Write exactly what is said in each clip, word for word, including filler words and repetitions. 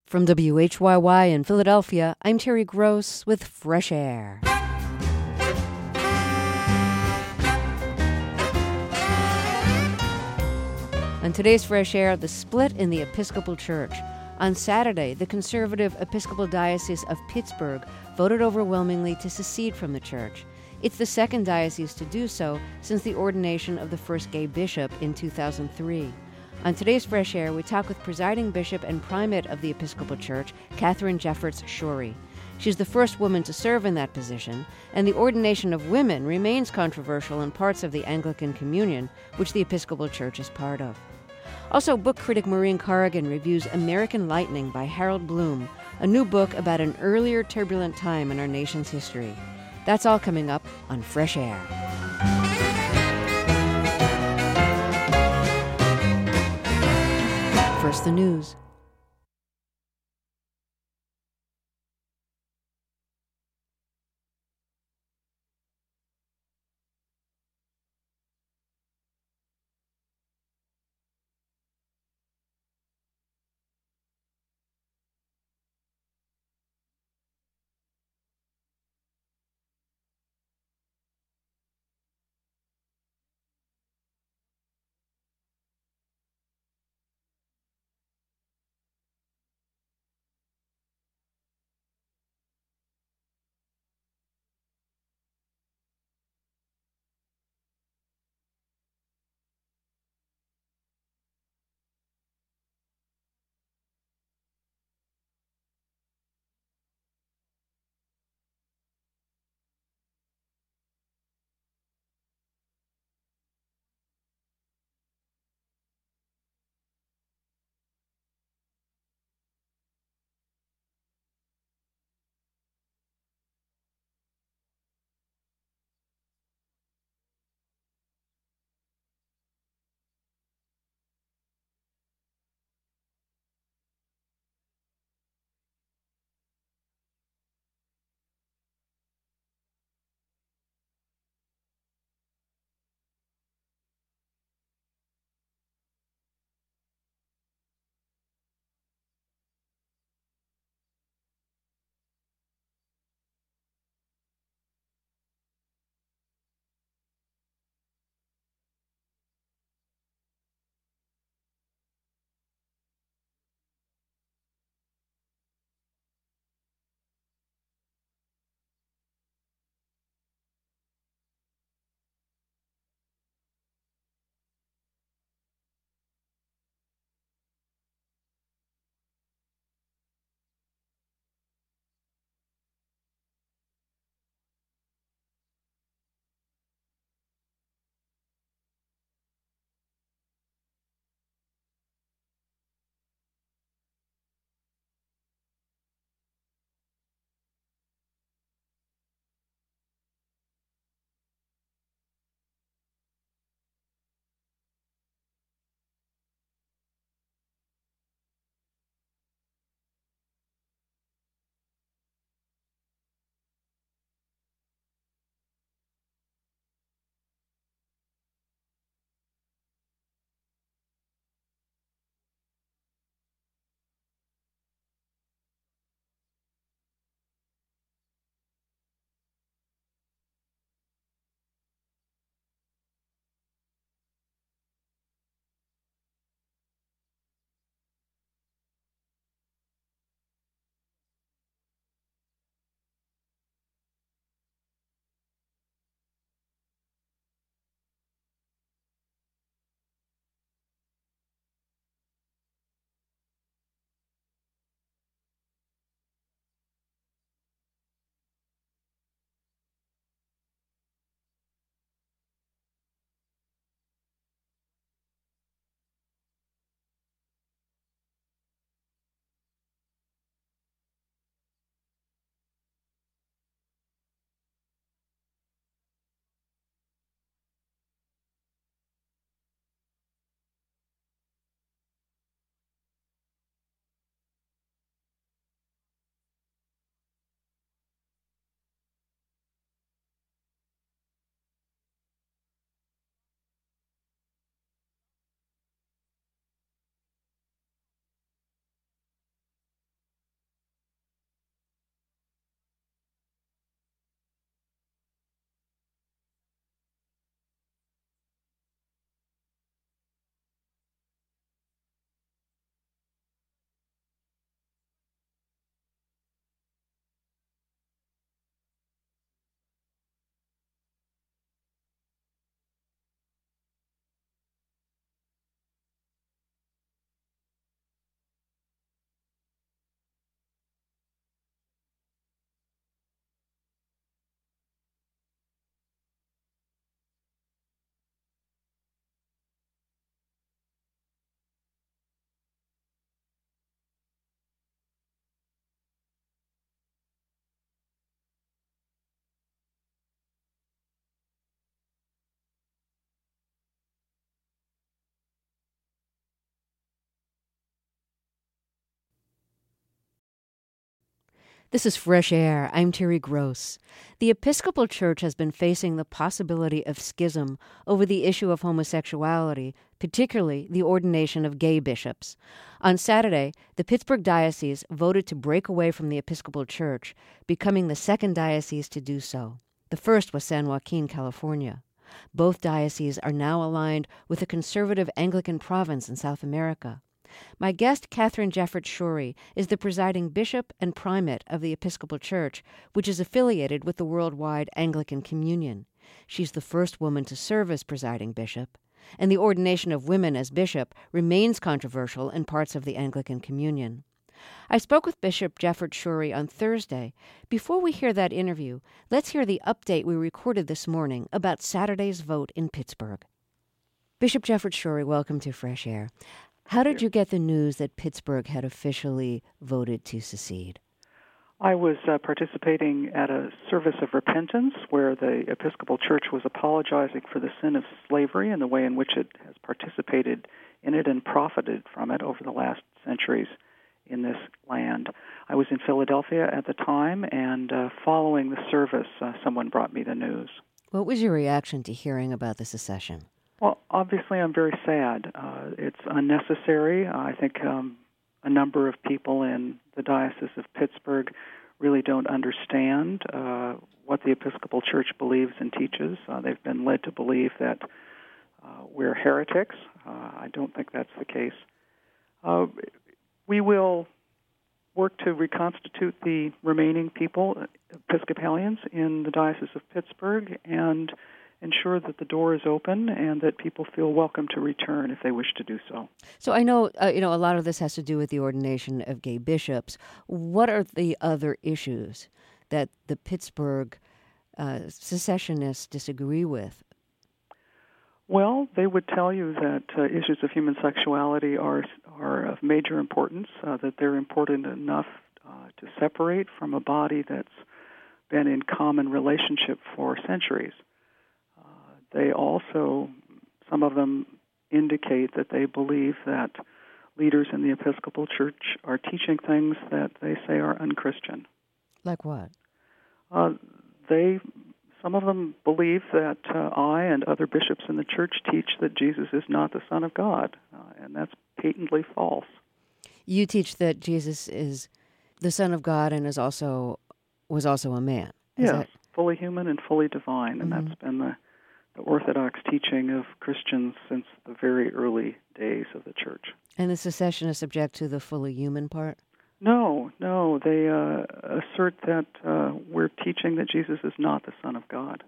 From W H Y Y in Philadelphia, I'm Terry Gross with Fresh Air. On today's Fresh Air, the split in the Episcopal Church. On Saturday, the conservative Episcopal Diocese of Pittsburgh voted overwhelmingly to secede from the church. It's the second diocese to do so since the ordination of the first gay bishop in two thousand three. On today's Fresh Air, we talk with presiding bishop and primate of the Episcopal Church, Katharine Jefferts Schori. She's the first woman to serve in that position, and the ordination of women remains controversial in parts of the Anglican Communion, which the Episcopal Church is part of. Also, book critic Maureen Corrigan reviews American Lightning by Harold Bloom, a new book about an earlier turbulent time in our nation's history. That's all coming up on Fresh Air. First, the news. This is Fresh Air. I'm Terry Gross. The Episcopal Church has been facing the possibility of schism over the issue of homosexuality, particularly the ordination of gay bishops. On Saturday, the Pittsburgh Diocese voted to break away from the Episcopal Church, becoming the second diocese to do so. The first was San Joaquin, California. Both dioceses are now aligned with a conservative Anglican province in South America. My guest, Katharine Jefferts-Schori, is the presiding bishop and primate of the Episcopal Church, which is affiliated with the worldwide Anglican Communion. She's the first woman to serve as presiding bishop, and the ordination of women as bishop remains controversial in parts of the Anglican Communion. I spoke with Bishop Jefferts-Schori on Thursday. Before we hear that interview, let's hear the update we recorded this morning about Saturday's vote in Pittsburgh. Bishop Jefferts-Schori, welcome to Fresh Air. How did you get the news that Pittsburgh had officially voted to secede? I was uh, participating at a service of repentance where the Episcopal Church was apologizing for the sin of slavery and the way in which it has participated in it and profited from it over the last centuries in this land. I was in Philadelphia at the time, and uh, following the service, uh, someone brought me the news. What was your reaction to hearing about the secession? Well, obviously, I'm very sad. Uh, it's unnecessary. I think um, a number of people in the Diocese of Pittsburgh really don't understand uh, what the Episcopal Church believes and teaches. Uh, they've been led to believe that uh, we're heretics. Uh, I don't think that's the case. Uh, we will work to reconstitute the remaining people, Episcopalians, in the Diocese of Pittsburgh, and ensure that the door is open and that people feel welcome to return if they wish to do so. So I know, uh, you know, a lot of this has to do with the ordination of gay bishops. What are the other issues that the Pittsburgh uh, secessionists disagree with? Well, they would tell you that uh, issues of human sexuality are are of major importance, uh, that they're important enough uh, to separate from a body that's been in common relationship for centuries. They also, some of them indicate that they believe that leaders in the Episcopal Church are teaching things that they say are unchristian. Like what? Uh, they, some of them believe that uh, I and other bishops in the Church teach that Jesus is not the Son of God, uh, and that's patently false. You teach that Jesus is the Son of God and is also was also a man. Is yes, that... fully human and fully divine, and mm-hmm. that's been the the Orthodox teaching of Christians since the very early days of the Church. And the secessionists object to the fully human part? No, no. They uh, assert that uh, we're teaching that Jesus is not the Son of God,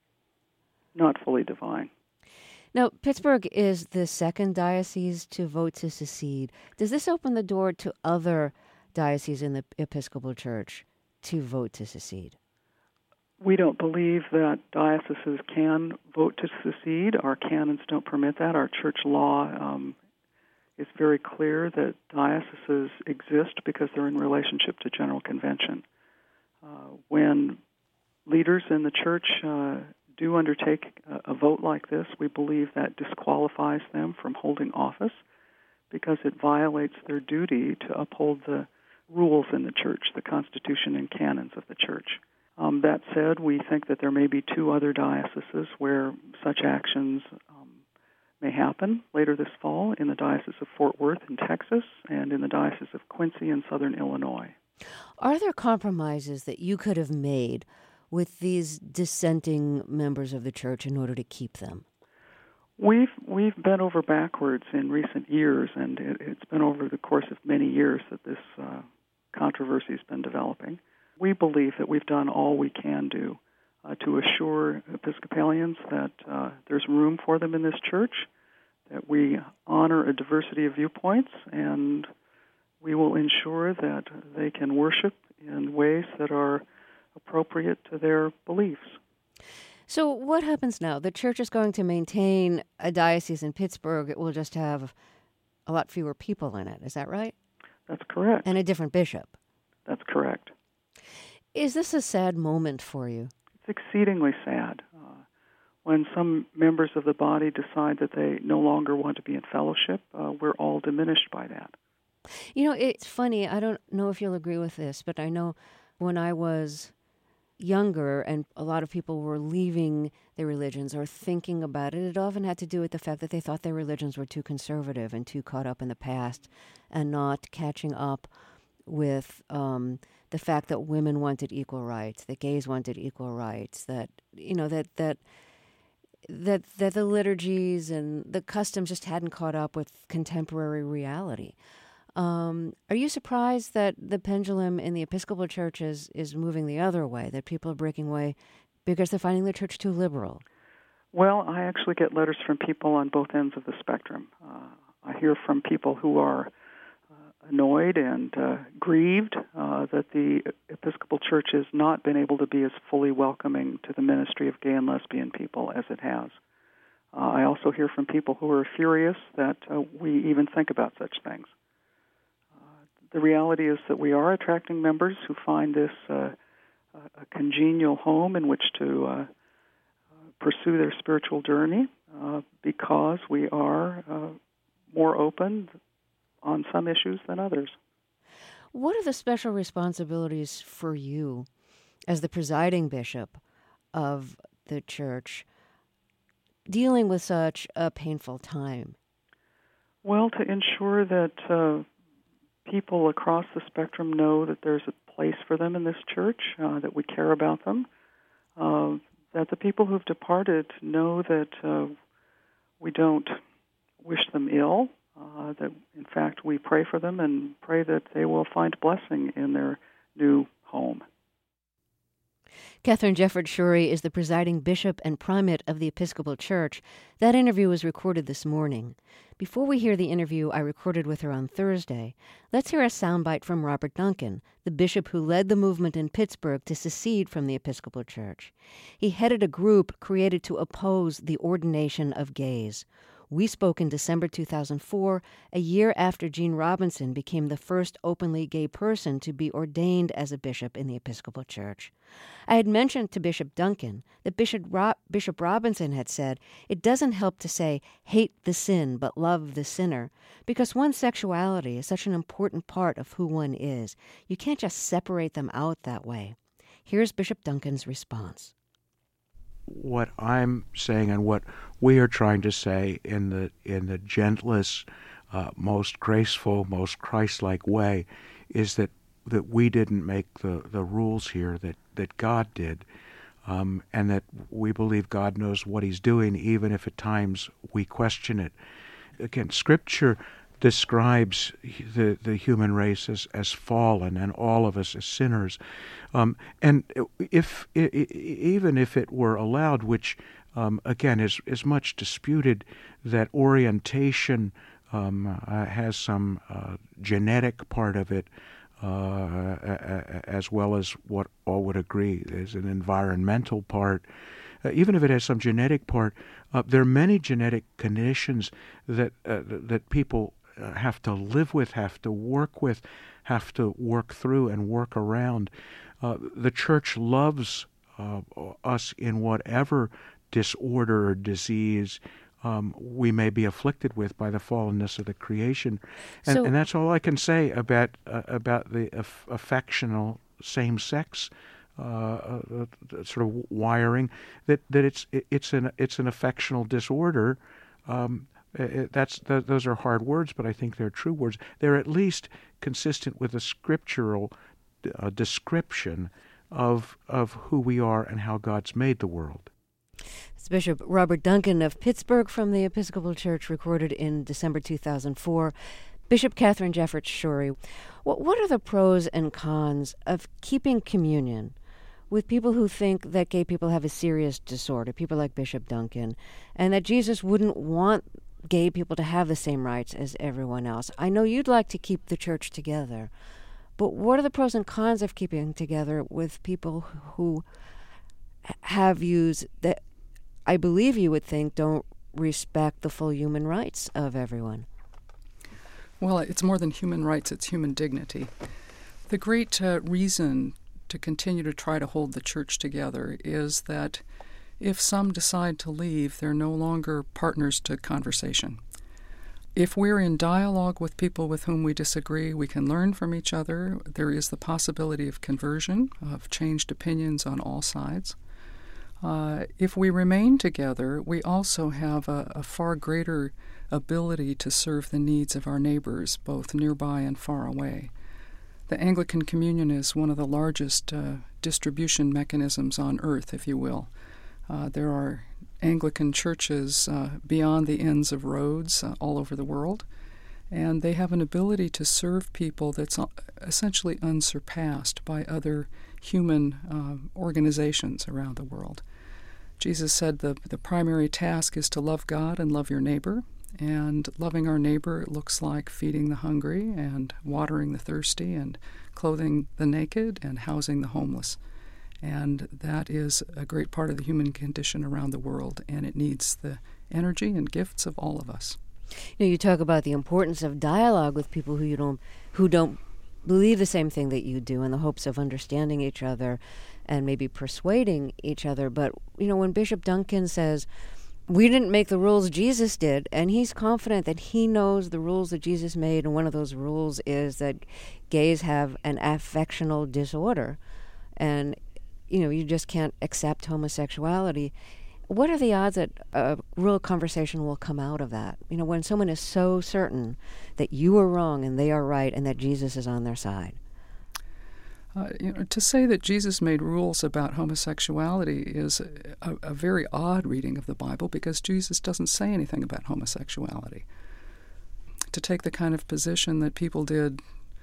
not fully divine. Now, Pittsburgh is the second diocese to vote to secede. Does this open the door to other dioceses in the Episcopal Church to vote to secede? We don't believe that dioceses can vote to secede. Our canons don't permit that. Our church law um, is very clear that dioceses exist because they're in relationship to General Convention. Uh, when leaders in the church uh, do undertake a, a vote like this, we believe that disqualifies them from holding office because it violates their duty to uphold the rules in the church, the Constitution and canons of the church. Um, that said, we think that there may be two other dioceses where such actions um, may happen later this fall, in the Diocese of Fort Worth in Texas and in the Diocese of Quincy in southern Illinois. Are there compromises that you could have made with these dissenting members of the church in order to keep them? We've we've bent over backwards in recent years, and it, it's been over the course of many years that this uh, controversy has been developing. We believe that we've done all we can do uh, to assure Episcopalians that uh, there's room for them in this church, that we honor a diversity of viewpoints, and we will ensure that they can worship in ways that are appropriate to their beliefs. So what happens now? The church is going to maintain a diocese in Pittsburgh. It will just have a lot fewer people in it. Is that right? That's correct. And a different bishop. That's correct. Is this a sad moment for you? It's exceedingly sad. Uh, when some members of the body decide that they no longer want to be in fellowship, uh, we're all diminished by that. You know, it's funny. I don't know if you'll agree with this, but I know When I was younger and a lot of people were leaving their religions or thinking about it, it often had to do with the fact that they thought their religions were too conservative and too caught up in the past and not catching up with um, the fact that women wanted equal rights, that gays wanted equal rights, that, you know, that that that that the liturgies and the customs just hadn't caught up with contemporary reality. Um, are you surprised that the pendulum in the Episcopal Church is, is moving the other way, that people are breaking away because they're finding the church too liberal? Well, I actually get letters from people on both ends of the spectrum. Uh, I hear from people who are uh, annoyed and uh, grieved uh, that the Episcopal Church has not been able to be as fully welcoming to the ministry of gay and lesbian people as it has. Uh, I also hear from people who are furious that uh, we even think about such things. The reality is that we are attracting members who find this uh, a congenial home in which to uh, pursue their spiritual journey uh, because we are uh, more open on some issues than others. What are the special responsibilities for you as the presiding bishop of the church dealing with such a painful time? Well, to ensure that uh, people across the spectrum know that there's a place for them in this church, uh, that we care about them, uh, that the people who've departed know that uh, we don't wish them ill, uh, that in fact we pray for them and pray that they will find blessing in their new home. Katharine Jefferts Schori is the presiding bishop and primate of the Episcopal Church. That interview was recorded this morning. Before we hear the interview I recorded with her on Thursday, let's hear a soundbite from Robert Duncan, the bishop who led the movement in Pittsburgh to secede from the Episcopal Church. He headed a group created to oppose the ordination of gays. We spoke in December two thousand four, a year after Gene Robinson became the first openly gay person to be ordained as a bishop in the Episcopal Church. I had mentioned to Bishop Duncan that Bishop, Ro- Bishop Robinson had said, it doesn't help to say, hate the sin but love the sinner, because one's sexuality is such an important part of who one is. You can't just separate them out that way. Here's Bishop Duncan's response. What I'm saying and what we are trying to say in the in the gentlest, uh, most graceful, most Christ-like way is that, that we didn't make the, the rules here, that, that God did, um, and that we believe God knows what he's doing, even if at times we question it. Again, Scripture describes the, the human race as, as fallen and all of us as sinners. Um, and if I, even if it were allowed, which um, again is, is much disputed, that orientation um, uh, has some uh, genetic part of it, uh, as well as what all would agree is an environmental part. Uh, even if it has some genetic part, uh, there are many genetic conditions that uh, that people Uh, have to live with, have to work with, have to work through and work around. Uh, the church loves uh, us in whatever disorder or disease um, we may be afflicted with by the fallenness of the creation. And, So, and that's all I can say about uh, about the aff- affectional same-sex uh, uh, sort of wiring. That that it's it's an it's an affectional disorder. Um, It, that's th- those are hard words, but I think they're true words. They're at least consistent with a scriptural uh, description of of who we are and how God's made the world. It's Bishop Robert Duncan of Pittsburgh from the Episcopal Church, recorded in December two thousand four. Bishop Katharine Jefferts Schori, what, what are the pros and cons of keeping communion with people who think that gay people have a serious disorder, people like Bishop Duncan, and that Jesus wouldn't want gay people to have the same rights as everyone else? I know you'd like to keep the church together, but what are the pros and cons of keeping together with people who have views that I believe you would think don't respect the full human rights of everyone? Well, it's more than human rights, it's human dignity. The great uh, reason to continue to try to hold the church together is that if some decide to leave, they're no longer partners to conversation. if we're in dialogue with people with whom we disagree, we can learn from each other. There is the possibility of conversion, of changed opinions on all sides. Uh, if we remain together, we also have a, a far greater ability to serve the needs of our neighbors, both nearby and far away. The Anglican Communion is one of the largest uh, distribution mechanisms on earth, if you will. Uh, there are Anglican churches uh, beyond the ends of roads uh, all over the world, and they have an ability to serve people that's uh, essentially unsurpassed by other human uh, organizations around the world. Jesus said the, the primary task is to love God and love your neighbor, and loving our neighbor looks like feeding the hungry and watering the thirsty and clothing the naked and housing the homeless. And that is a great part of the human condition around the world, and it needs the energy and gifts of all of us. You know, you talk about the importance of dialogue with people who you don't, who don't believe the same thing that you do, in the hopes of understanding each other and maybe persuading each other. But, you know, when Bishop Duncan says, we didn't make the rules, Jesus did, and he's confident that he knows the rules that Jesus made, and one of those rules is that gays have an affectional disorder, and you know, you just can't accept homosexuality. What are the odds that a real conversation will come out of that? You know, when someone is so certain that you are wrong and they are right and that Jesus is on their side. Uh, you know, to say that Jesus made rules about homosexuality is a, a very odd reading of the Bible, because Jesus doesn't say anything about homosexuality. To take the kind of position that people did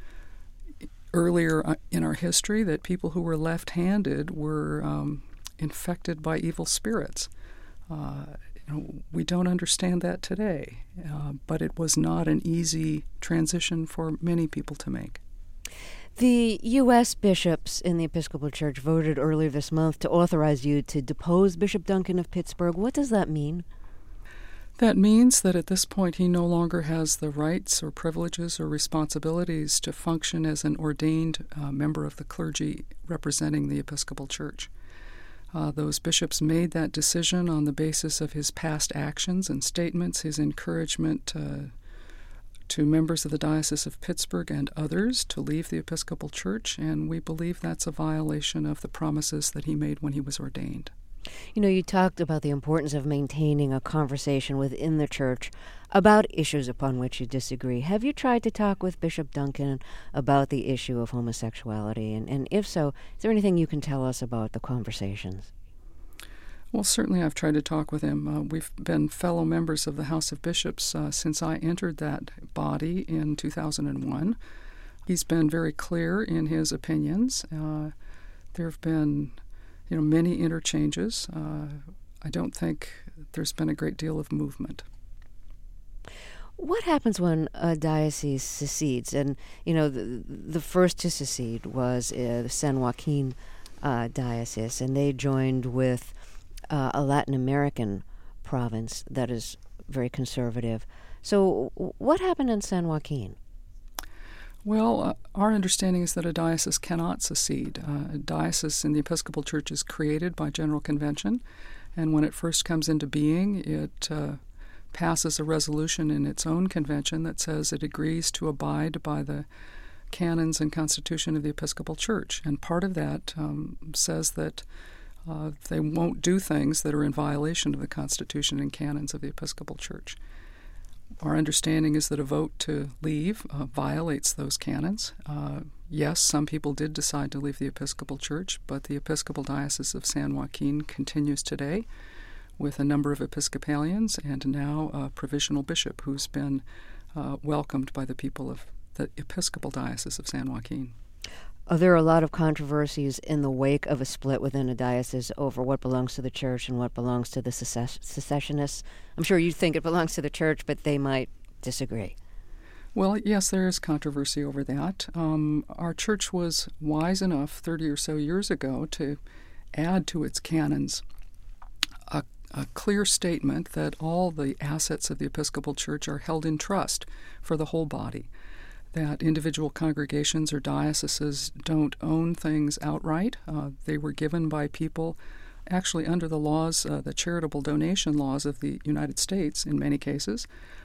earlier in our history, that people who were left-handed were um, infected by evil spirits. Uh, you know, we don't understand that today, uh, but it was not an easy transition for many people to make. The U S bishops in the Episcopal Church voted earlier this month to authorize you to depose Bishop Duncan of Pittsburgh. What does that mean? That means that at this point he no longer has the rights or privileges or responsibilities to function as an ordained uh, member of the clergy representing the Episcopal Church. Uh, those bishops made that decision on the basis of his past actions and statements, his encouragement uh, to members of the Diocese of Pittsburgh and others to leave the Episcopal Church, and we believe that's a violation of the promises that he made when he was ordained. You know, you talked about the importance of maintaining a conversation within the church about issues upon which you disagree. Have you tried to talk with Bishop Duncan about the issue of homosexuality? And, and if so, is there anything you can tell us about the conversations? Well, certainly I've tried to talk with him. Uh, we've been fellow members of the House of Bishops uh, since I entered that body in two thousand one. He's been very clear in his opinions. Uh, there have been You know, many interchanges. Uh, I don't think there's been a great deal of movement. What happens when a diocese secedes? And, you know, the, the first to secede was uh, the San Joaquin uh, diocese, and they joined with uh, a Latin American province that is very conservative. So what happened in San Joaquin? Well, uh, our understanding is that a diocese cannot secede. Uh, a diocese in the Episcopal Church is created by General Convention, and when it first comes into being, it uh, passes a resolution in its own convention that says it agrees to abide by the canons and constitution of the Episcopal Church. And part of that um, says that uh, they won't do things that are in violation of the constitution and canons of the Episcopal Church. Our understanding is that a vote to leave uh, violates those canons. Uh, yes, some people did decide to leave the Episcopal Church, but the Episcopal Diocese of San Joaquin continues today with a number of Episcopalians and now a provisional bishop who's been uh, welcomed by the people of the Episcopal Diocese of San Joaquin. Are there a lot of controversies in the wake of a split within a diocese over what belongs to the church and what belongs to the secessionists? I'm sure you think it belongs to the church, but they might disagree. Well, yes, there is controversy over that. Um, our church was wise enough thirty or so years ago to add to its canons a, a clear statement that all the assets of the Episcopal Church are held in trust for the whole body, that individual congregations or dioceses don't own things outright. Uh, they were given by people actually under the laws, uh, the charitable donation laws of the United States in many cases,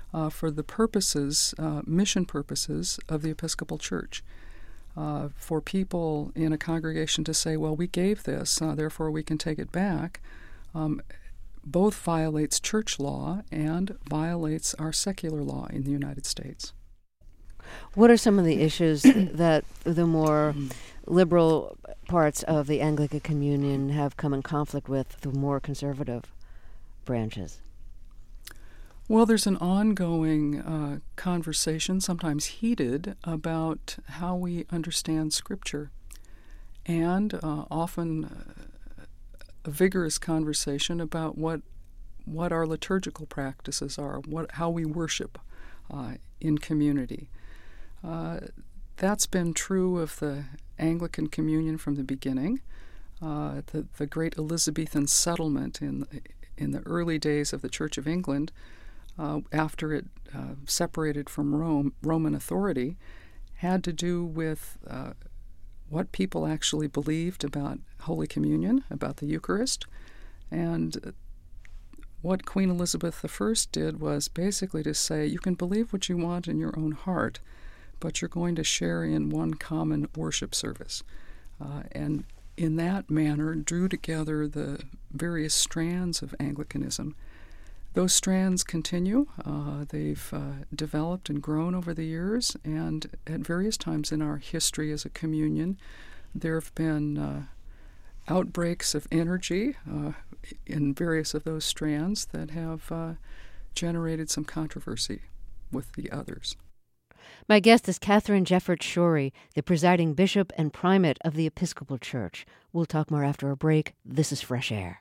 uh, for the purposes, uh, mission purposes of the Episcopal Church. Uh, for people in a congregation to say, well, we gave this, uh, therefore we can take it back, um, both violates church law and violates our secular law in the United States. What are some of the issues that the more liberal parts of the Anglican Communion have come in conflict with the more conservative branches? Well, there's an ongoing uh, conversation, sometimes heated, about how we understand Scripture, and uh, often uh, a vigorous conversation about what what our liturgical practices are, what how we worship uh, in community. Uh, that's been true of the Anglican Communion from the beginning. Uh, the the great Elizabethan settlement in in the early days of the Church of England, Uh, after it uh, separated from Rome, Roman authority, had to do with uh, what people actually believed about Holy Communion, about the Eucharist. And what Queen Elizabeth the First did was basically to say, you can believe what you want in your own heart, but you're going to share in one common worship service. Uh, and in that manner drew together the various strands of Anglicanism. Those strands continue. Uh, they've uh, developed and grown over the years, and at various times in our history as a communion, there have been uh, outbreaks of energy uh, in various of those strands that have uh, generated some controversy with the others. My guest is Katharine Jefferts Schori, the presiding bishop and primate of the Episcopal Church. We'll talk more after a break. This is Fresh Air.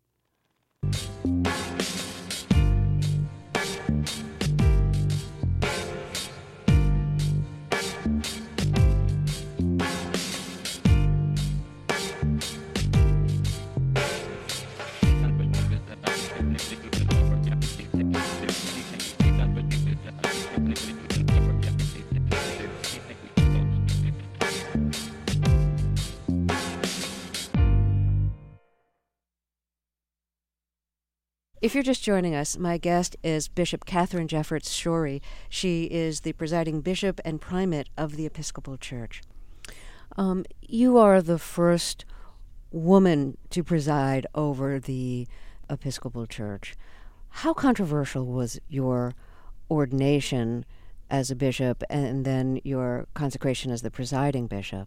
If you're just joining us, my guest is Bishop Katharine Jefferts Schori. She is the presiding bishop and primate of the Episcopal Church. Um, you are the first woman to preside over the Episcopal Church. How controversial was your ordination as a bishop and then your consecration as the presiding bishop?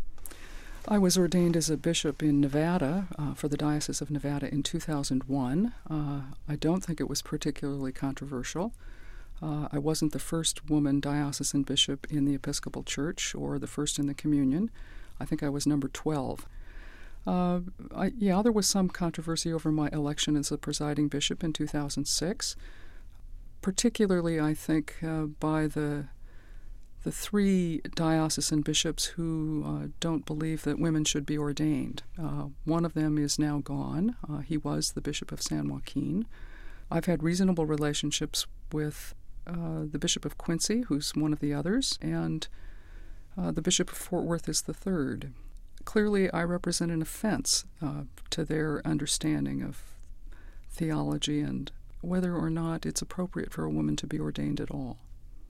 I was ordained as a bishop in Nevada uh, for the Diocese of Nevada in two thousand one. Uh, I don't think it was particularly controversial. Uh, I wasn't the first woman diocesan bishop in the Episcopal Church or the first in the Communion. I think I was number twelve. Uh, I, yeah, there was some controversy over my election as a presiding bishop in two thousand six, particularly, I think, uh, by the the three diocesan bishops who uh, don't believe that women should be ordained. Uh, one of them is now gone. Uh, he was the Bishop of San Joaquin. I've had reasonable relationships with uh, the Bishop of Quincy, who's one of the others, and uh, the Bishop of Fort Worth is the third. Clearly, I represent an offense uh, to their understanding of theology and whether or not it's appropriate for a woman to be ordained at all.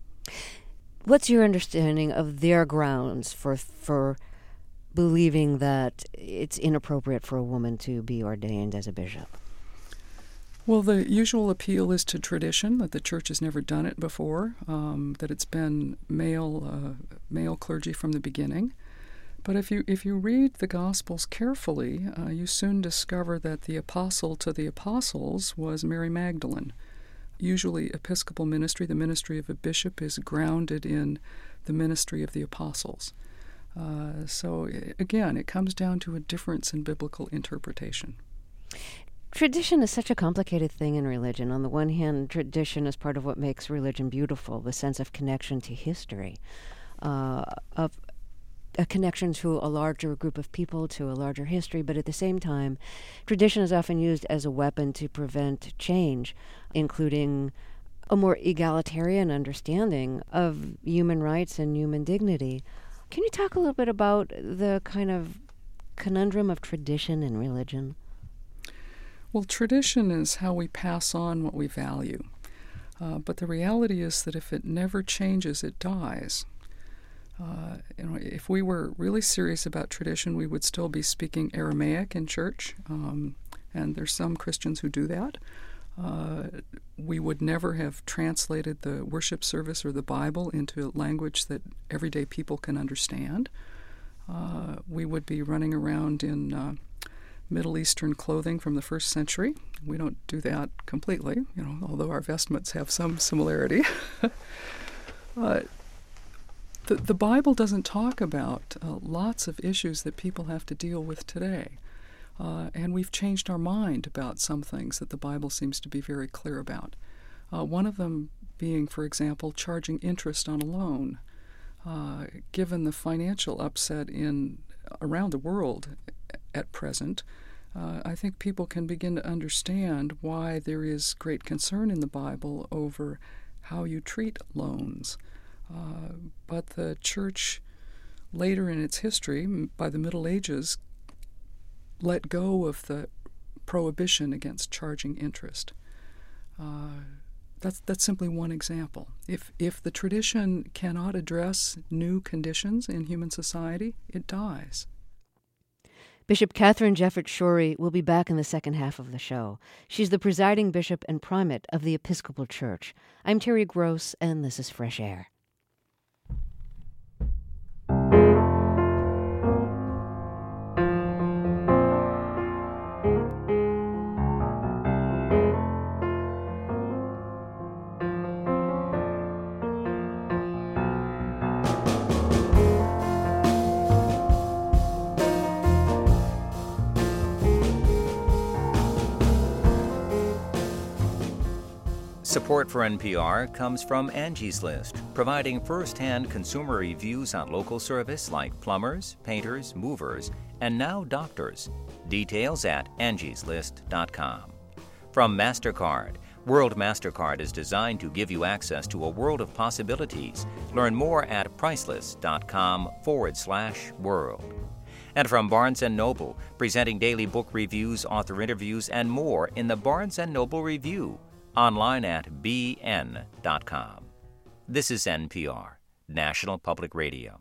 What's your understanding of their grounds for for believing that it's inappropriate for a woman to be ordained as a bishop? Well, the usual appeal is to tradition, that the Church has never done it before, um, that it's been male uh, male clergy from the beginning. But if you if you read the Gospels carefully, uh, you soon discover that the apostle to the apostles was Mary Magdalene. Usually Episcopal ministry, the ministry of a bishop, is grounded in the ministry of the apostles. Uh, so, again, it comes down to a difference in biblical interpretation. Tradition is such a complicated thing in religion. On the one hand, tradition is part of what makes religion beautiful, the sense of connection to history, uh, of a connection to a larger group of people, to a larger history, but at the same time, tradition is often used as a weapon to prevent change, including a more egalitarian understanding of human rights and human dignity. Can you talk a little bit about the kind of conundrum of tradition in religion? Well, tradition is how we pass on what we value. Uh, but the reality is that if it never changes, it dies. Uh, you know, if we were really serious about tradition, we would still be speaking Aramaic in church, um, and there's some Christians who do that. Uh, we would never have translated the worship service or the Bible into language that everyday people can understand. Uh, we would be running around in uh, Middle Eastern clothing from the first century. We don't do that completely, you know, although our vestments have some similarity. uh, the, the Bible doesn't talk about uh, lots of issues that people have to deal with today. Uh, and we've changed our mind about some things that the Bible seems to be very clear about. Uh, one of them being, for example, charging interest on a loan. Uh, given the financial upset in around the world at present, uh, I think people can begin to understand why there is great concern in the Bible over how you treat loans. Uh, but the church, later in its history, by the Middle Ages, let go of the prohibition against charging interest. Uh, that's that's simply one example. If if the tradition cannot address new conditions in human society, it dies. Bishop Katharine Jefferts Schori will be back in the second half of the show. She's the presiding bishop and primate of the Episcopal Church. I'm Terry Gross, and this is Fresh Air. Support for N P R comes from Angie's List, providing first-hand consumer reviews on local service like plumbers, painters, movers, and now doctors. Details at angies list dot com. From MasterCard, World MasterCard is designed to give you access to a world of possibilities. Learn more at priceless.com forward slash world. And from Barnes and Noble, presenting daily book reviews, author interviews, and more in the Barnes and Noble Review. Online at b n dot com. This is N P R, National Public Radio.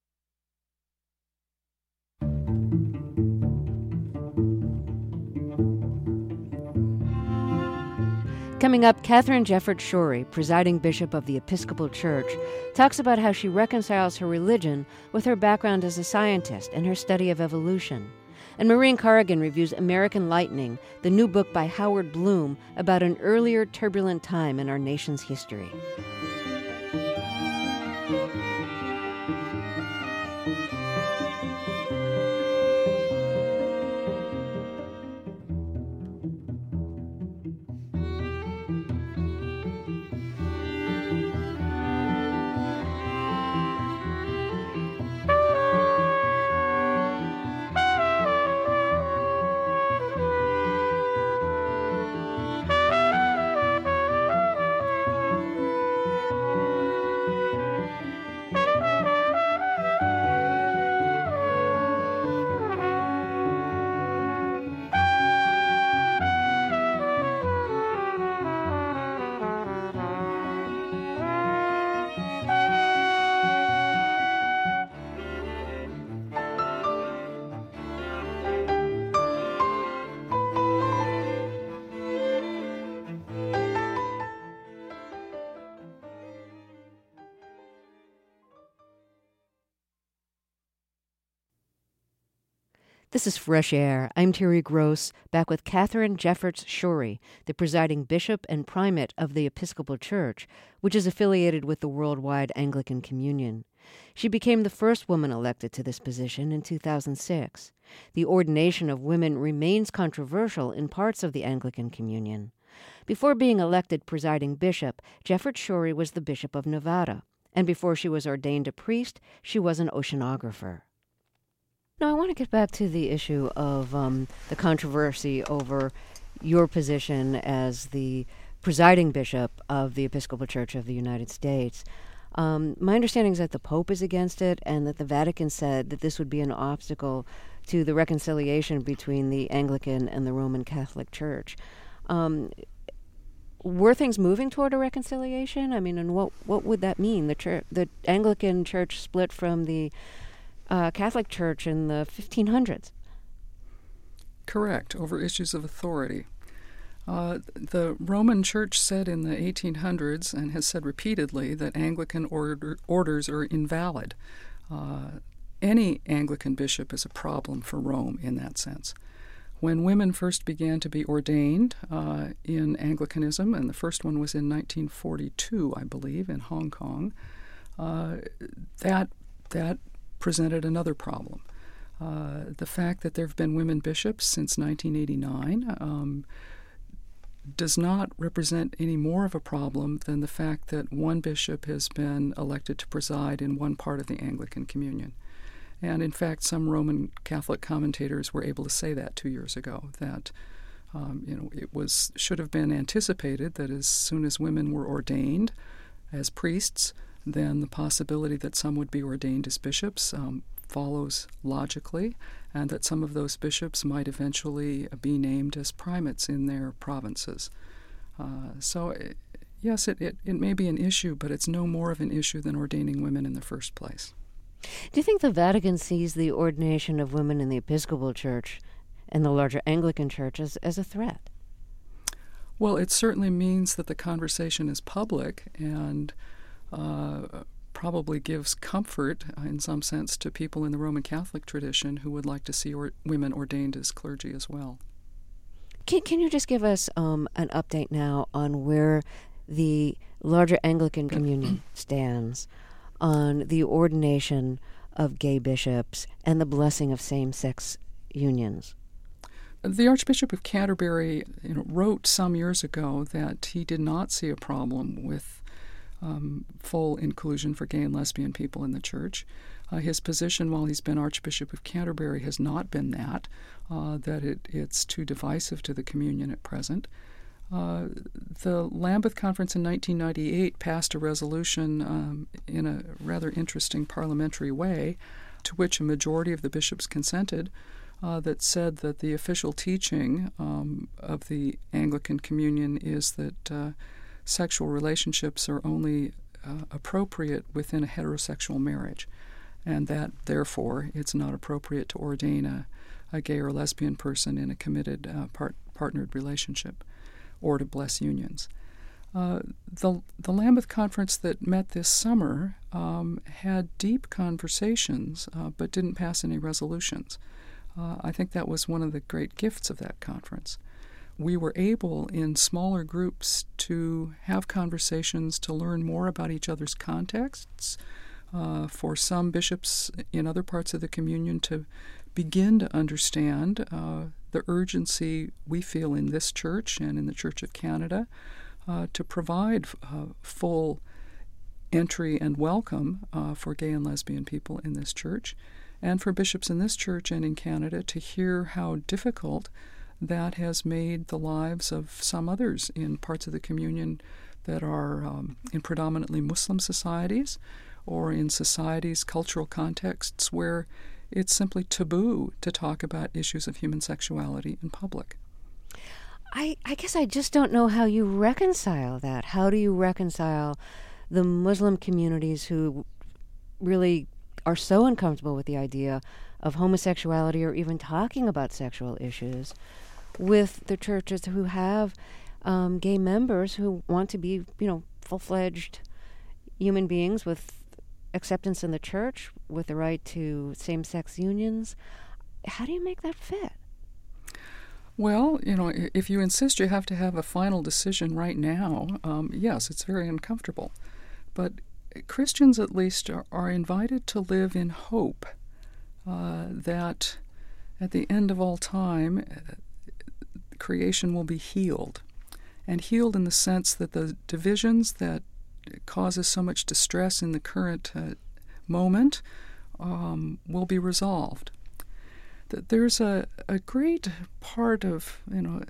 Coming up, Katharine Jefferts Schori, presiding bishop of the Episcopal Church, talks about how she reconciles her religion with her background as a scientist and her study of evolution. And Maureen Corrigan reviews American Lightning, the new book by Howard Bloom about an earlier turbulent time in our nation's history. This is Fresh Air. I'm Terry Gross, back with Katharine Jefferts Schori, the presiding bishop and primate of the Episcopal Church, which is affiliated with the Worldwide Anglican Communion. She became the first woman elected to this position in two thousand six. The ordination of women remains controversial in parts of the Anglican Communion. Before being elected presiding bishop, Jefferts Schori was the Bishop of Nevada, and before she was ordained a priest, she was an oceanographer. Now, I want to get back to the issue of um, the controversy over your position as the presiding bishop of the Episcopal Church of the United States. Um, my understanding is that the Pope is against it and that the Vatican said that this would be an obstacle to the reconciliation between the Anglican and the Roman Catholic Church. Um, were things moving toward a reconciliation? I mean, and what what would that mean? The church, the Anglican Church split from the uh, Catholic Church in the fifteen hundreds. Correct, over issues of authority. Uh, the Roman Church said in the eighteen hundreds, and has said repeatedly, that Anglican order, orders are invalid. Uh, any Anglican bishop is a problem for Rome in that sense. When women first began to be ordained uh, in Anglicanism, and the first one was in nineteen forty-two, I believe, in Hong Kong, uh, that that presented another problem. Uh, the fact that there have been women bishops since nineteen eighty-nine um, does not represent any more of a problem than the fact that one bishop has been elected to preside in one part of the Anglican Communion. And in fact, some Roman Catholic commentators were able to say that two years ago, that um, you know it was should have been anticipated that as soon as women were ordained as priests, then the possibility that some would be ordained as bishops um, follows logically, and that some of those bishops might eventually be named as primates in their provinces. Uh, so, it, yes, it, it, it may be an issue, but it's no more of an issue than ordaining women in the first place. Do you think the Vatican sees the ordination of women in the Episcopal Church and the larger Anglican Church as, as a threat? Well, it certainly means that the conversation is public and uh, probably gives comfort, uh, in some sense, to people in the Roman Catholic tradition who would like to see or- women ordained as clergy as well. Can, can you just give us um, an update now on where the larger Anglican communion stands on the ordination of gay bishops and the blessing of same-sex unions? The Archbishop of Canterbury you know, wrote some years ago that he did not see a problem with um, full inclusion for gay and lesbian people in the Church. Uh, his position while he's been Archbishop of Canterbury has not been that, uh, that it, it's too divisive to the communion at present. Uh, the Lambeth Conference in nineteen ninety-eight passed a resolution um, in a rather interesting parliamentary way, to which a majority of the bishops consented, uh, that said that the official teaching um, of the Anglican Communion is that uh, sexual relationships are only uh, appropriate within a heterosexual marriage, and that, therefore, it's not appropriate to ordain a, a gay or lesbian person in a committed uh, part, partnered relationship, or to bless unions. Uh, the, the Lambeth Conference that met this summer um, had deep conversations, uh, but didn't pass any resolutions. Uh, I think that was one of the great gifts of that conference. We were able, in smaller groups, to have conversations to learn more about each other's contexts, uh, for some bishops in other parts of the communion to begin to understand uh, the urgency we feel in this church and in the Church of Canada uh, to provide uh, full entry and welcome uh, for gay and lesbian people in this church, and for bishops in this church and in Canada to hear how difficult that has made the lives of some others in parts of the communion that are um, in predominantly Muslim societies or in societies, cultural contexts where it's simply taboo to talk about issues of human sexuality in public. I, I guess I just don't know how you reconcile that. How do you reconcile the Muslim communities who really are so uncomfortable with the idea of homosexuality or even talking about sexual issues with the churches who have um, gay members who want to be, you know, full-fledged human beings with acceptance in the church, with the right to same-sex unions? How do you make that fit? Well, you know, if you insist you have to have a final decision right now, um, yes, it's very uncomfortable. But Christians, at least, are, are invited to live in hope uh, that at the end of all time, uh, creation will be healed. And healed in the sense that the divisions that causes so much distress in the current uh, moment um, will be resolved. That there's a, a great part of, you know,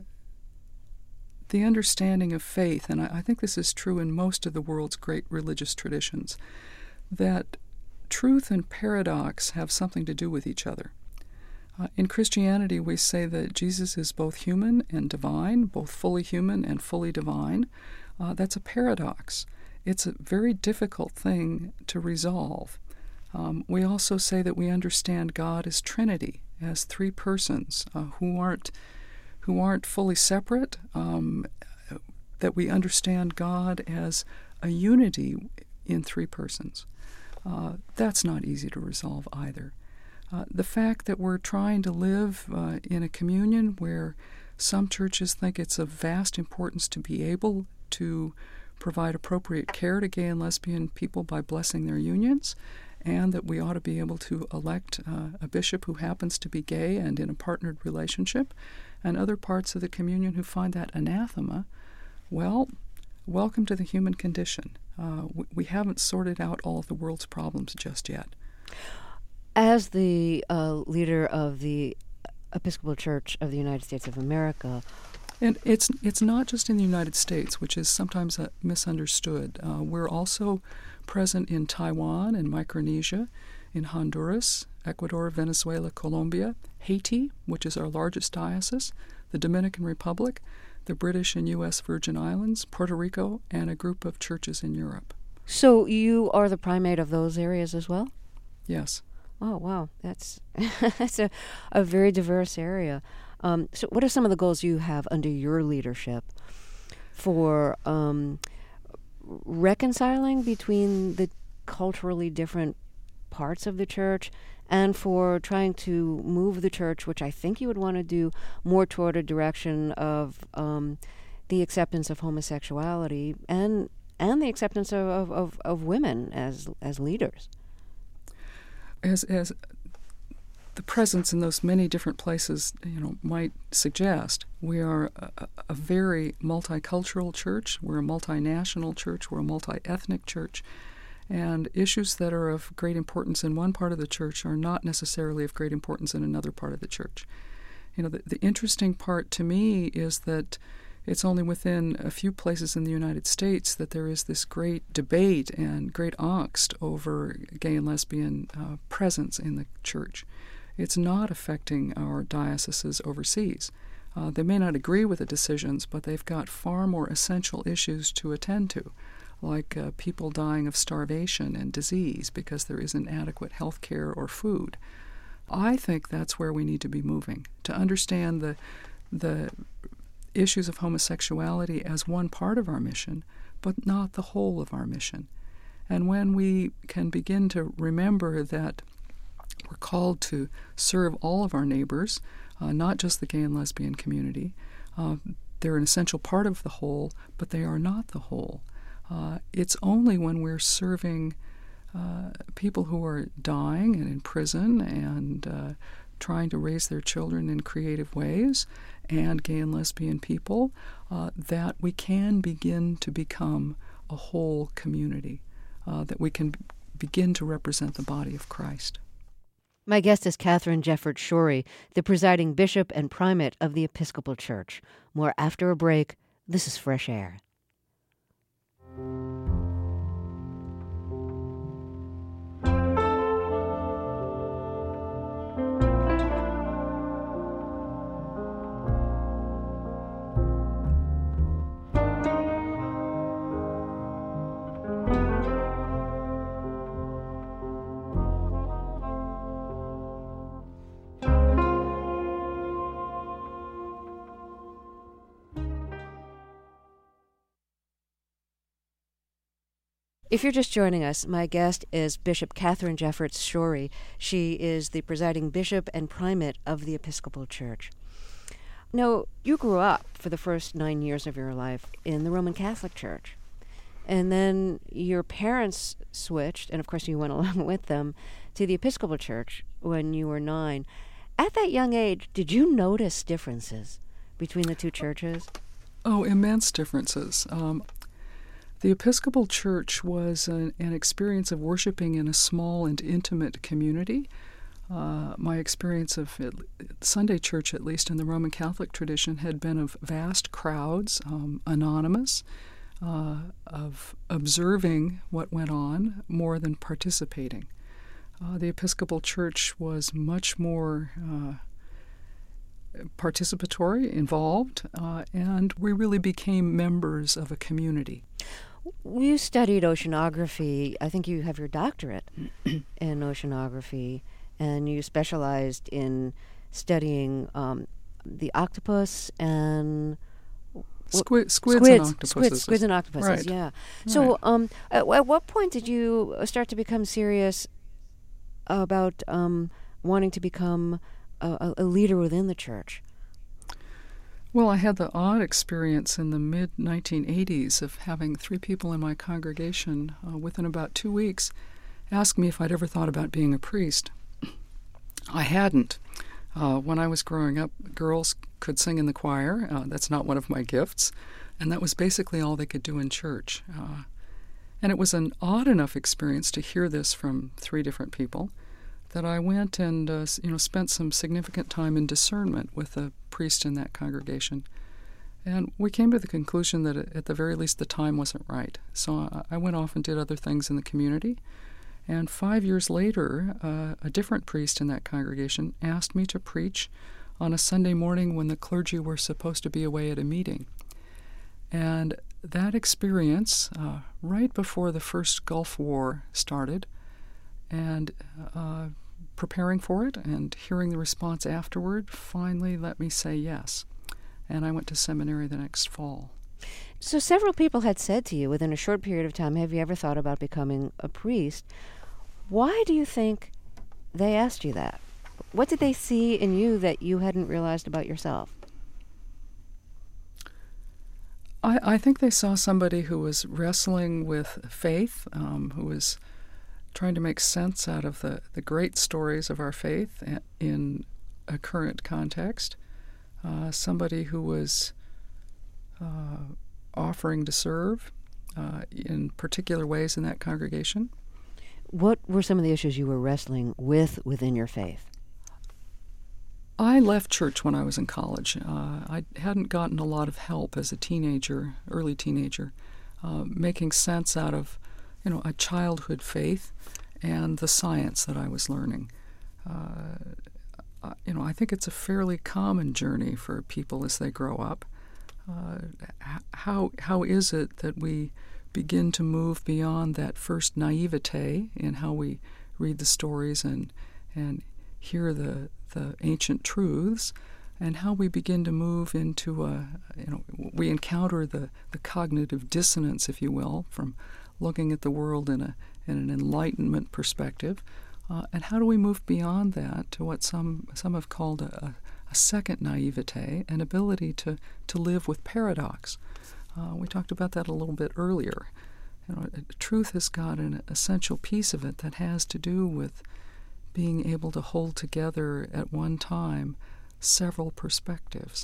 the understanding of faith, and I, I think this is true in most of the world's great religious traditions, that truth and paradox have something to do with each other. Uh, in Christianity, we say that Jesus is both human and divine, both fully human and fully divine. Uh, that's a paradox. It's a very difficult thing to resolve. Um, we also say that we understand God as Trinity, as three persons uh, who aren't who aren't fully separate. Um, that we understand God as a unity in three persons. Uh, that's not easy to resolve either. Uh, the fact that we're trying to live uh, in a communion where some churches think it's of vast importance to be able to provide appropriate care to gay and lesbian people by blessing their unions, and that we ought to be able to elect uh, a bishop who happens to be gay and in a partnered relationship, and other parts of the communion who find that anathema, well, welcome to the human condition. Uh, we, we haven't sorted out all of the world's problems just yet. As the uh, leader of the Episcopal Church of the United States of America, and it's it's not just in the United States, which is sometimes uh, misunderstood. Uh, we're also present in Taiwan and Micronesia, in Honduras, Ecuador, Venezuela, Colombia, Haiti, which is our largest diocese, the Dominican Republic, the British and U S Virgin Islands, Puerto Rico, and a group of churches in Europe. So you are the primate of those areas as well? Yes. Oh, wow. That's that's a, a very diverse area. Um, so what are some of the goals you have under your leadership for um, reconciling between the culturally different parts of the church and for trying to move the church, which I think you would want to do, more toward a direction of um, the acceptance of homosexuality and and the acceptance of, of, of, of women as as leaders? As as the presence in those many different places, you know, might suggest, we are a, a very multicultural church. We're a multinational church. We're a multi-ethnic church. And issues that are of great importance in one part of the church are not necessarily of great importance in another part of the church. You know, the, the interesting part to me is that it's only within a few places in the United States that there is this great debate and great angst over gay and lesbian uh, presence in the church. It's not affecting our dioceses overseas. Uh, they may not agree with the decisions, but they've got far more essential issues to attend to, like uh, people dying of starvation and disease because there isn't adequate health care or food. I think that's where we need to be moving, to understand the the issues of homosexuality as one part of our mission, but not the whole of our mission. And when we can begin to remember that we're called to serve all of our neighbors, uh, not just the gay and lesbian community, uh, they're an essential part of the whole, but they are not the whole. Uh, it's only when we're serving uh, people who are dying and in prison and uh, trying to raise their children in creative ways, and gay and lesbian people, uh, that we can begin to become a whole community, uh, that we can b- begin to represent the body of Christ. My guest is Katharine Jefferts Schori, the presiding bishop and primate of the Episcopal Church. More after a break. This is Fresh Air. If you're just joining us, my guest is Bishop Katharine Jefferts Schori. She is the presiding bishop and primate of the Episcopal Church. Now, you grew up for the first nine years of your life in the Roman Catholic Church. And then your parents switched, and of course you went along with them, to the Episcopal Church when you were nine. At that young age, did you notice differences between the two churches? Oh, immense differences. Um, The Episcopal Church was an, an experience of worshiping in a small and intimate community. Uh, my experience of it, Sunday church, at least in the Roman Catholic tradition, had been of vast crowds, um, anonymous, uh, of observing what went on more than participating. Uh, the Episcopal Church was much more uh, participatory, involved, uh, and we really became members of a community. You studied oceanography. I think you have your doctorate in oceanography, and you specialized in studying um, the octopus and Squid, squids, squids, and octopuses. Squids, squids and octopuses, right. yeah. So right. um, at, at what point did you start to become serious about um, wanting to become a, a leader within the church? Well, I had the odd experience in the mid nineteen eighties of having three people in my congregation uh, within about two weeks ask me if I'd ever thought about being a priest. I hadn't. Uh, when I was growing up, girls could sing in the choir. Uh, that's not one of my gifts. And that was basically all they could do in church. Uh, and it was an odd enough experience to hear this from three different people that I went and uh, you know spent some significant time in discernment with a priest in that congregation. And we came to the conclusion that at the very least the time wasn't right. So I went off and did other things in the community. And five years later, uh, a different priest in that congregation asked me to preach on a Sunday morning when the clergy were supposed to be away at a meeting. And that experience, uh, right before the first Gulf War started, and uh, preparing for it and hearing the response afterward, finally let me say yes. And I went to seminary the next fall. So several people had said to you within a short period of time, have you ever thought about becoming a priest? Why do you think they asked you that? What did they see in you that you hadn't realized about yourself? I, I think they saw somebody who was wrestling with faith, um, who was trying to make sense out of the, the great stories of our faith in a current context, uh, somebody who was uh, offering to serve uh, in particular ways in that congregation. What were some of the issues you were wrestling with within your faith? I left church when I was in college. Uh, I hadn't gotten a lot of help as a teenager, early teenager, uh, making sense out of, you know, a childhood faith and the science that I was learning. Uh, you know, I think it's a fairly common journey for people as they grow up. Uh, how how is it that we begin to move beyond that first naivete in how we read the stories and and hear the the ancient truths, and how we begin to move into a, you know, we encounter the, the cognitive dissonance, if you will, from looking at the world in a in an enlightenment perspective, uh, and how do we move beyond that to what some some have called a, a second naivete, an ability to, to live with paradox. Uh, we talked about that a little bit earlier. You know, truth has got an essential piece of it that has to do with being able to hold together at one time several perspectives.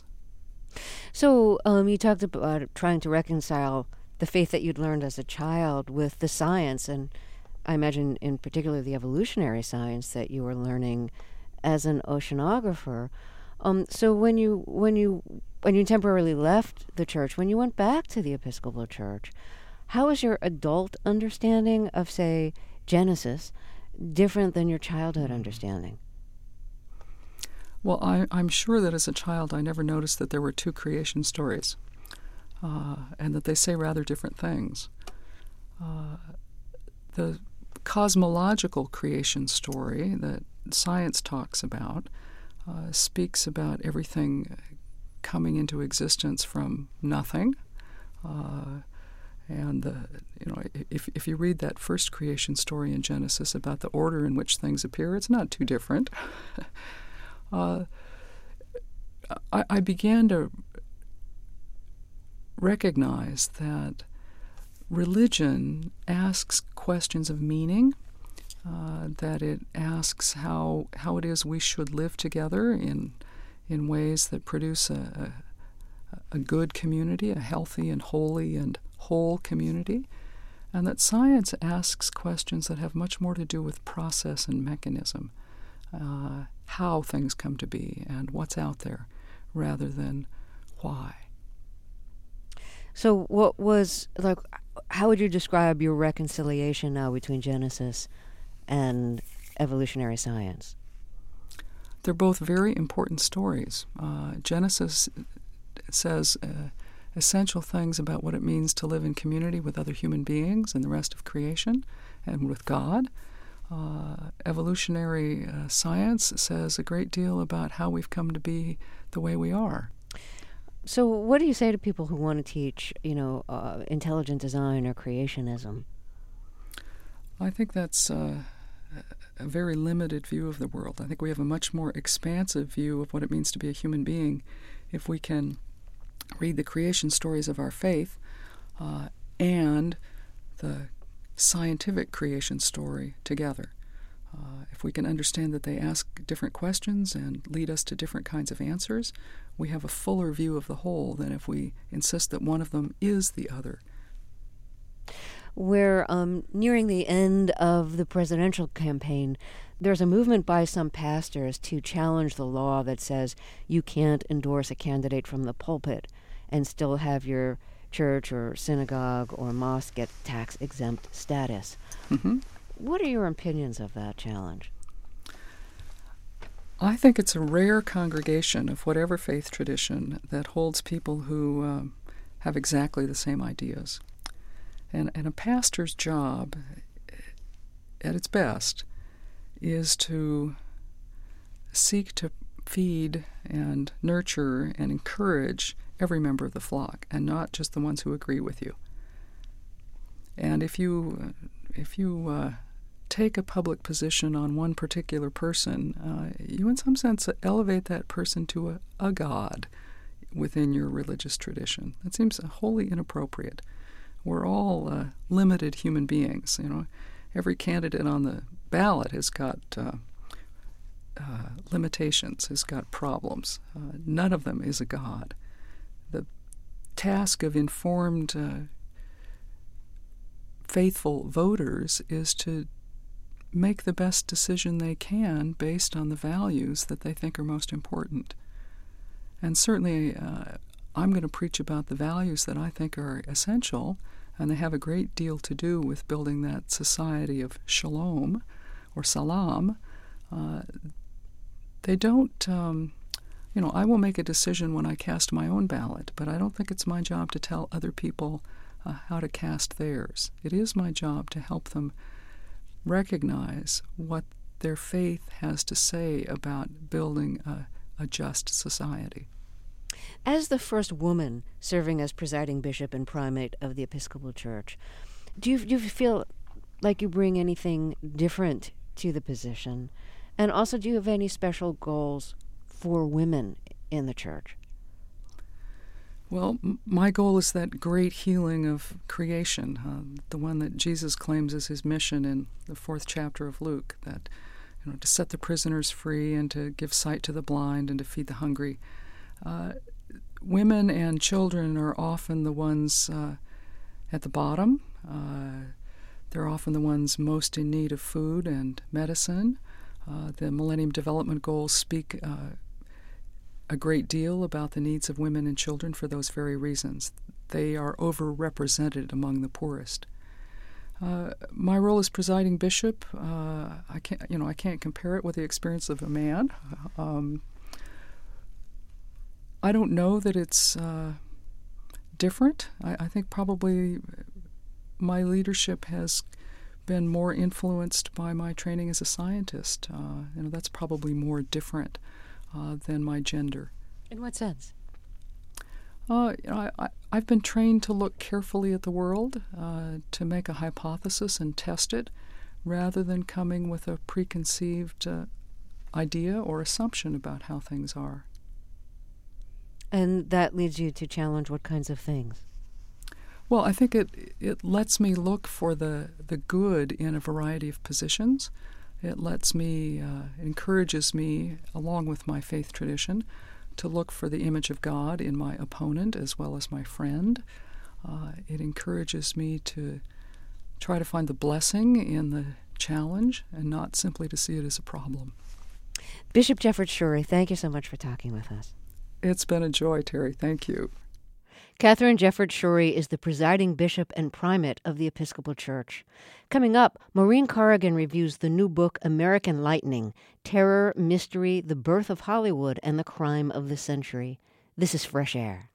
So um, you talked about trying to reconcile the faith that you'd learned as a child with the science, and I imagine in particular the evolutionary science that you were learning as an oceanographer. Um, so when you when you when you temporarily left the church, when you went back to the Episcopal Church, how is your adult understanding of, say, Genesis different than your childhood understanding? Well, I, I'm sure that as a child I never noticed that there were two creation stories, uh, and that they say rather different things. Uh, the cosmological creation story that science talks about uh, speaks about everything coming into existence from nothing. Uh, And the, you know, if if you read that first creation story in Genesis about the order in which things appear, it's not too different. uh, I, I began to recognize that religion asks questions of meaning, uh, that it asks how how it is we should live together in in ways that produce a, a a good community, a healthy and holy and whole community, and that science asks questions that have much more to do with process and mechanism, uh, how things come to be and what's out there, rather than why. So what was, like, how would you describe your reconciliation now between Genesis and evolutionary science? They're both very important stories. Uh, Genesis says uh, essential things about what it means to live in community with other human beings and the rest of creation and with God. Uh, evolutionary uh, science says a great deal about how we've come to be the way we are. So what do you say to people who want to teach, you know, uh, intelligent design or creationism? I think that's uh, a very limited view of the world. I think we have a much more expansive view of what it means to be a human being if we can read the creation stories of our faith uh, and the scientific creation story together. Uh, if we can understand that they ask different questions and lead us to different kinds of answers, we have a fuller view of the whole than if we insist that one of them is the other. We're um, nearing the end of the presidential campaign. There's a movement by some pastors to challenge the law that says you can't endorse a candidate from the pulpit and still have your church or synagogue or mosque get tax-exempt status. Mm-hmm. What are your opinions of that challenge? I think it's a rare congregation of whatever faith tradition that holds people who um, have exactly the same ideas. And, and a pastor's job, at its best, is to seek to feed and nurture and encourage every member of the flock, and not just the ones who agree with you. And if you if you uh, take a public position on one particular person, uh, you in some sense elevate that person to a, a god within your religious tradition. That seems wholly inappropriate. We're all uh, limited human beings. You know, every candidate on the ballot has got uh, uh, limitations, has got problems. Uh, none of them is a god. The task of informed, uh, faithful voters is to make the best decision they can based on the values that they think are most important. And certainly, uh, I'm going to preach about the values that I think are essential, and they have a great deal to do with building that society of shalom or salam. Uh, they don't, um, you know, I will make a decision when I cast my own ballot, but I don't think it's my job to tell other people uh, how to cast theirs. It is my job to help them recognize what their faith has to say about building a, a just society. As the first woman serving as presiding bishop and primate of the Episcopal Church, do you, do you feel like you bring anything different to the position? And also, do you have any special goals for women in the church? Well, m- my goal is that great healing of creation, uh, the one that Jesus claims as his mission in the fourth chapter of Luke, that, you know, to set the prisoners free and to give sight to the blind and to feed the hungry. Uh, women and children are often the ones uh, at the bottom. Uh, they're often the ones most in need of food and medicine. Uh, the Millennium Development Goals speak uh, a great deal about the needs of women and children for those very reasons. They are overrepresented among the poorest. Uh, my role as presiding bishop, uh, I can't, you know, I can't compare it with the experience of a man. Um, I don't know that it's uh, different. I, I think probably my leadership has been more influenced by my training as a scientist. Uh, you know, that's probably more different uh, than my gender. In what sense? Uh, you know, I, I, I've been trained to look carefully at the world, uh, to make a hypothesis and test it, rather than coming with a preconceived uh, idea or assumption about how things are. And that leads you to challenge what kinds of things? Well, I think it it lets me look for the, the good in a variety of positions. It lets me, uh, encourages me, along with my faith tradition, to look for the image of God in my opponent as well as my friend. Uh, it encourages me to try to find the blessing in the challenge and not simply to see it as a problem. Bishop Jefferts Schori, thank you so much for talking with us. It's been a joy, Terry. Thank you. Catherine Jefferts Schori is the presiding bishop and primate of the Episcopal Church. Coming up, Maureen Corrigan reviews the new book American Lightning, Terror, Mystery, the Birth of Hollywood, and the Crime of the Century. This is Fresh Air.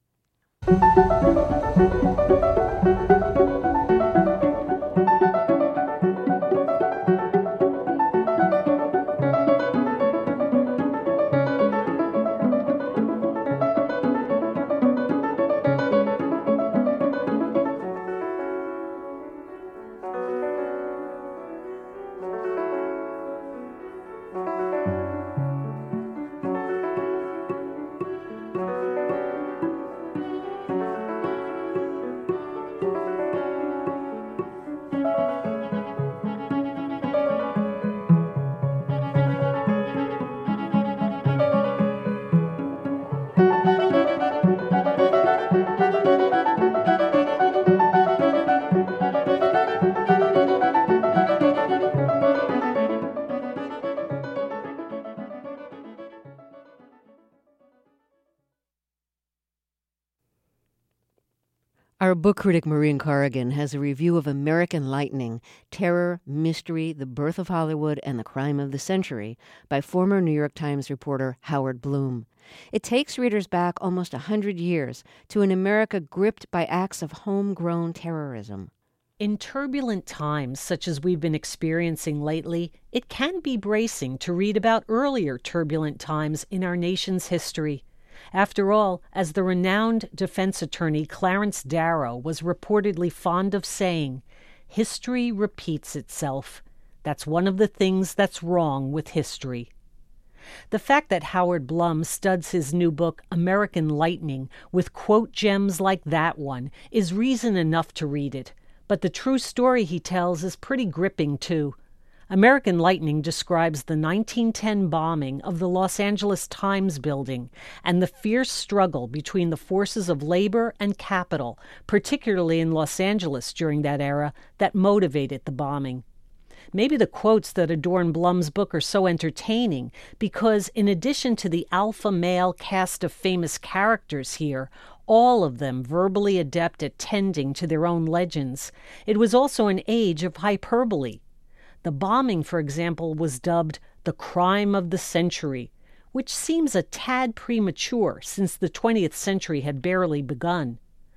Our book critic Maureen Corrigan has a review of American Lightning, Terror, Mystery, the Birth of Hollywood, and the Crime of the Century by former New York Times reporter Howard Bloom. It takes readers back almost a hundred years to an America gripped by acts of homegrown terrorism. In turbulent times such as we've been experiencing lately, it can be bracing to read about earlier turbulent times in our nation's history. After all, as the renowned defense attorney Clarence Darrow was reportedly fond of saying, history repeats itself. That's one of the things that's wrong with history. The fact that Howard Bloom studs his new book, American Lightning, with quote gems like that one is reason enough to read it. But the true story he tells is pretty gripping, too. American Lightning describes the nineteen ten bombing of the Los Angeles Times building and the fierce struggle between the forces of labor and capital, particularly in Los Angeles during that era, that motivated the bombing. Maybe the quotes that adorn Blum's book are so entertaining because, in addition to the alpha male cast of famous characters here, all of them verbally adept at tending to their own legends, it was also an age of hyperbole. The bombing, for example, was dubbed the crime of the century, which seems a tad premature since the twentieth century had barely begun.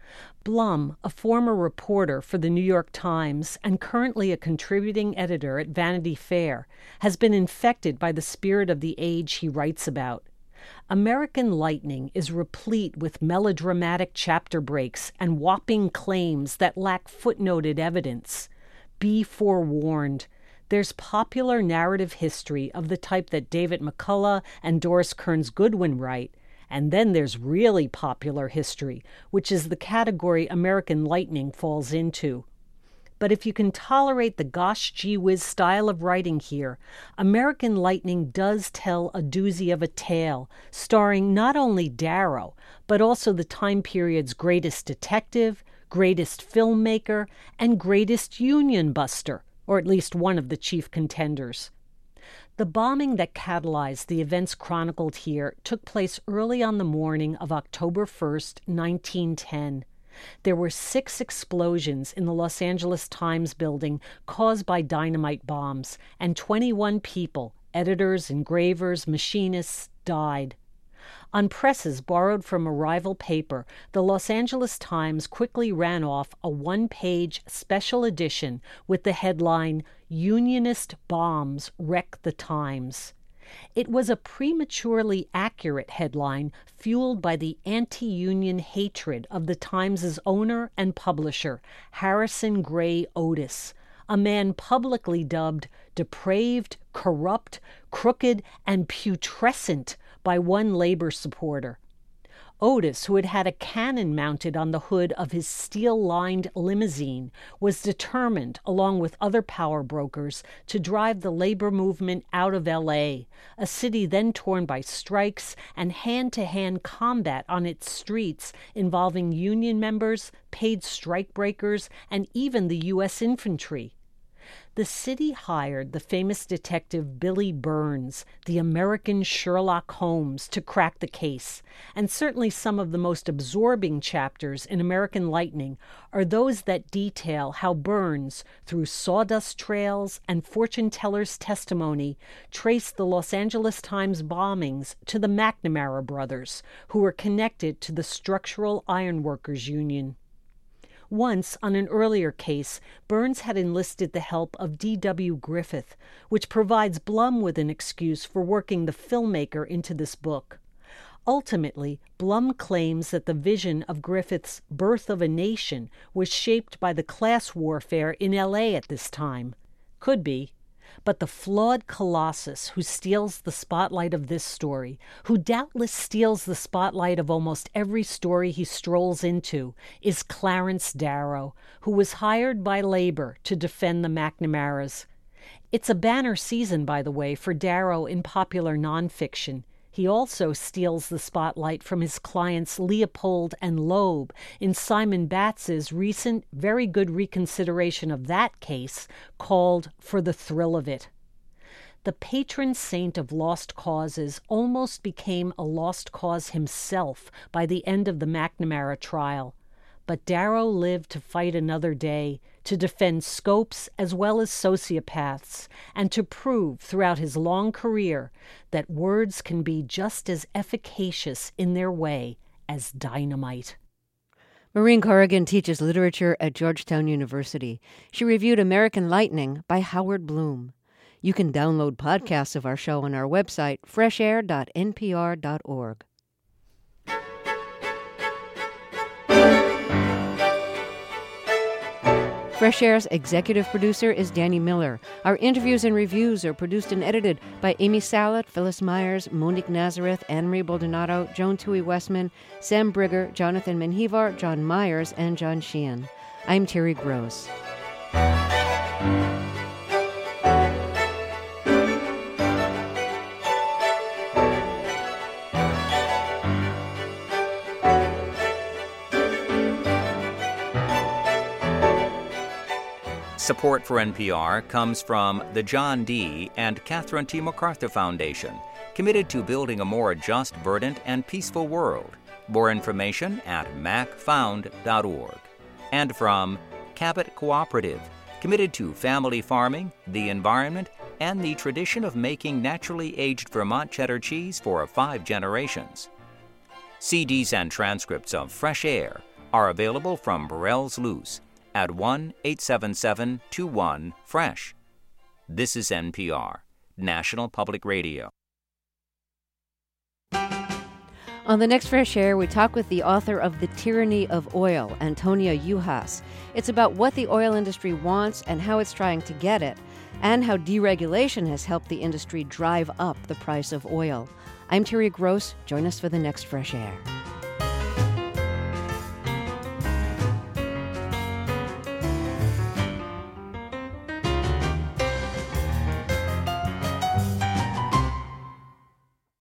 Blum, a former reporter for the New York Times and currently a contributing editor at Vanity Fair, has been infected by the spirit of the age he writes about. American Lightning is replete with melodramatic chapter breaks and whopping claims that lack footnoted evidence. Be forewarned. There's popular narrative history of the type that David McCullough and Doris Kearns Goodwin write, and then there's really popular history, which is the category American Lightning falls into. But if you can tolerate the gosh gee whiz style of writing here, American Lightning does tell a doozy of a tale, starring not only Darrow, but also the time period's greatest detective, greatest filmmaker, and greatest union buster, or at least one of the chief contenders. The bombing that catalyzed the events chronicled here took place early on the morning of October first, nineteen ten. There were six explosions in the Los Angeles Times building caused by dynamite bombs, and twenty-one people, editors, engravers, machinists, died. On presses borrowed from a rival paper, the Los Angeles Times quickly ran off a one-page special edition with the headline, "Unionist Bombs Wreck the Times." It was a prematurely accurate headline fueled by the anti-union hatred of the Times' owner and publisher, Harrison Gray Otis, a man publicly dubbed depraved, corrupt, crooked, and putrescent by one labor supporter. Otis, who had had a cannon mounted on the hood of his steel-lined limousine, was determined, along with other power brokers, to drive the labor movement out of L A, a city then torn by strikes and hand-to-hand combat on its streets involving union members, paid strikebreakers, and even the U S infantry. The city hired the famous detective Billy Burns, the American Sherlock Holmes, to crack the case. And certainly some of the most absorbing chapters in American Lightning are those that detail how Burns, through sawdust trails and fortune tellers' testimony, traced the Los Angeles Times bombings to the McNamara brothers, who were connected to the Structural Ironworkers Union. Once, on an earlier case, Burns had enlisted the help of D W Griffith, which provides Blum with an excuse for working the filmmaker into this book. Ultimately, Blum claims that the vision of Griffith's Birth of a Nation was shaped by the class warfare in L A at this time. Could be. But the flawed colossus who steals the spotlight of this story, who doubtless steals the spotlight of almost every story he strolls into, is Clarence Darrow, who was hired by labor to defend the McNamaras. It's a banner season, by the way, for Darrow in popular nonfiction. He also steals the spotlight from his clients Leopold and Loeb in Simon Batz's recent, very good reconsideration of that case called For the Thrill of It. The patron saint of lost causes almost became a lost cause himself by the end of the McNamara trial. But Darrow lived to fight another day, to defend scopes as well as sociopaths, and to prove throughout his long career that words can be just as efficacious in their way as dynamite. Maureen Corrigan teaches literature at Georgetown University. She reviewed American Lightning by Howard Bloom. You can download podcasts of our show on our website, fresh air dot n p r dot org. Fresh Air's executive producer is Danny Miller. Our interviews and reviews are produced and edited by Amy Salat, Phyllis Myers, Monique Nazareth, Anne-Marie Baldonado, Joan Tui Westman, Sam Brigger, Jonathan Menjivar, John Myers, and John Sheehan. I'm Terry Gross. Support for N P R comes from the John D. and Catherine T. MacArthur Foundation, committed to building a more just, verdant, and peaceful world. More information at mac found dot org. And from Cabot Cooperative, committed to family farming, the environment, and the tradition of making naturally aged Vermont cheddar cheese for five generations. C Ds and transcripts of Fresh Air are available from Burrell's Loose at one eight seven seven two one fresh. This is N P R, National Public Radio. On the next Fresh Air, we talk with the author of The Tyranny of Oil, Antonia Juhas. It's about what the oil industry wants and how it's trying to get it, and how deregulation has helped the industry drive up the price of oil. I'm Terry Gross. Join us for the next Fresh Air.